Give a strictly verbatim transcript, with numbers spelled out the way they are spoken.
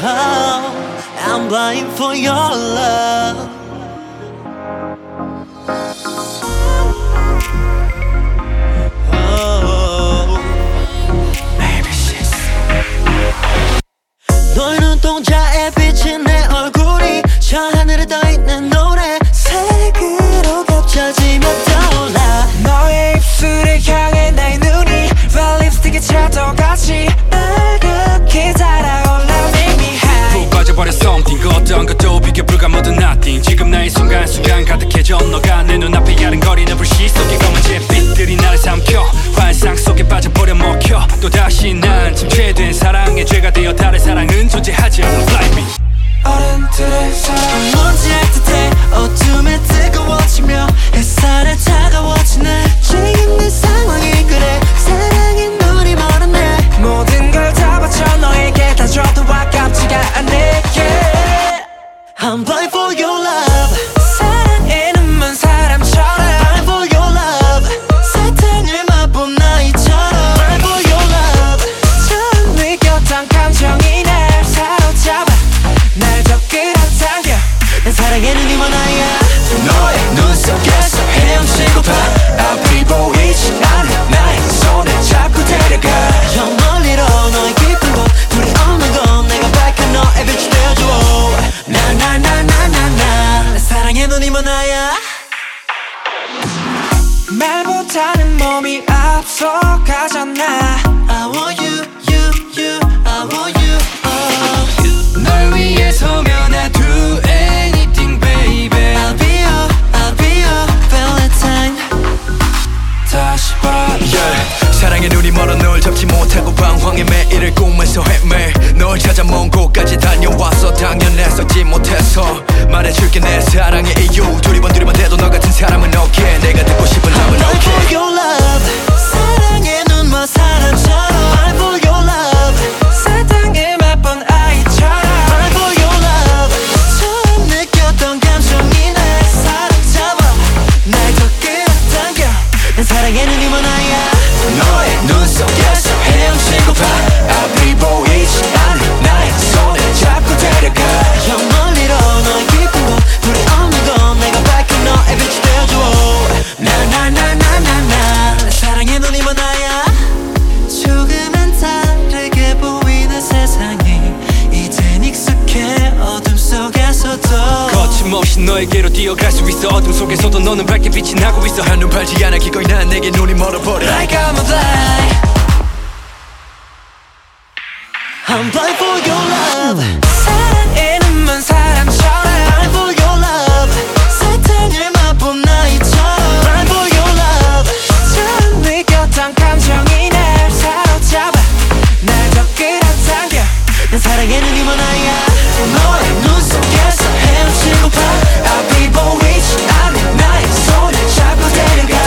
Oh, I'm blind for your love. Oh, baby she's 너의 눈동자에 비친 내 얼굴이 저 하늘에 떠있는 노래색으로 겹쳐지며 떠올라. 너의 입술을 향해 나의 눈이 red 립스틱에 차도같이 빨갛게 달아올라. Make me high. 푹 빠져버려 something 그 어떤 것도 비교 불가 모두 nothing. 지금 나의 순간순간 가득해져 너가 내 눈앞에 야른거리는 불씨 속에 검은 잿빛들이 나를 삼켜 환상 속에 빠져버려 먹혀. 또다시 난 침체된 사랑의 죄가 되어 다른 사랑은 존재하지 않아. Fly me. 어른들의 사랑 먼지 듯해 어둠에 뜨거워지며 햇살에 차가워지네. 지금 내 상황이 그래 사랑의 눈이 멀었네. 모든 걸 다 바쳐 너에게 다 줘도 아깝지가 않네. Yeah. I'm blind for your love. 사랑에 눈먼 사람처럼 Blind for your love. 사탕을 맛본 나이처럼 Blind for your love. 처음 느꼈던 감정이 날 사로잡아 날 더 끌어당겨. 난 사랑의 눈이 원하야. 너의 눈 속에서 헤엄치고파 앞이 보이지 않는 나의 손을 잡고 데려가. 저 멀리로 너의 깊은 곳 둘이 없는 건 내가 밝힌 너의 빛이 되어줘. 나나나나나나 사랑의 눈이 원하야. 말보다는 몸이 앞서가잖아. I want you, you, you, I want you, oh. 널 위해 서면 I do anything baby. I'll be your, I'll be your Valentine. 다시 봐. yeah. 사랑의 눈이 멀어 널 잡지 못하고 방황의 매일을 꿈에서 헤매. 널 찾아 먼 곳까지 다녀왔어 당연했었지 못해서 말해줄게 내 사랑의 이유. 두리번 두리번 대도 너 같은 사람은 없게. 내가 듣고 싶은 답은 I'm okay. for your love. 사랑의 눈먼 사람처럼 I'm for your love. 사탕을 맛본 아이처럼 I'm for your love. 처음 느꼈던 감정이 날 사로잡아 날 더 끌어당겨. 난 사랑의 눈이 원하야. 너의 눈 속에서 헤엄치고파 앞이 보이지 않는 나의 손을 잡고 데려가. 저 멀리로 너의 깊은 곳 둘이 없는 건 내가 밝힌 너의 빛이 되어줘. 나나나나나나 사랑의 눈이 원하야. 조금은 다르게 보이는 세상이 이젠 익숙해 어둠 속에서도. 거침없이 너에게로 뛰어갈 수 있어. 어둠 속에서도 너는 밝게 빛이 나고 있어. 한눈 팔지 않아 기꺼이 난 내게 눈이 멀어버려. Like I'm a blind. I'm blind for your love. 사랑에 눈먼 사람처럼 Blind for your love. 사탕을 맛본 나이처럼 Blind for your love. 처음 느꼈던 감정이 날 사로잡아 날 더 끌어당겨. 난 사랑의 눈이 원하야. 너의 눈 속에서 헤엄치고파 앞이 보이지 않는 나의 손을 잡고 데려가.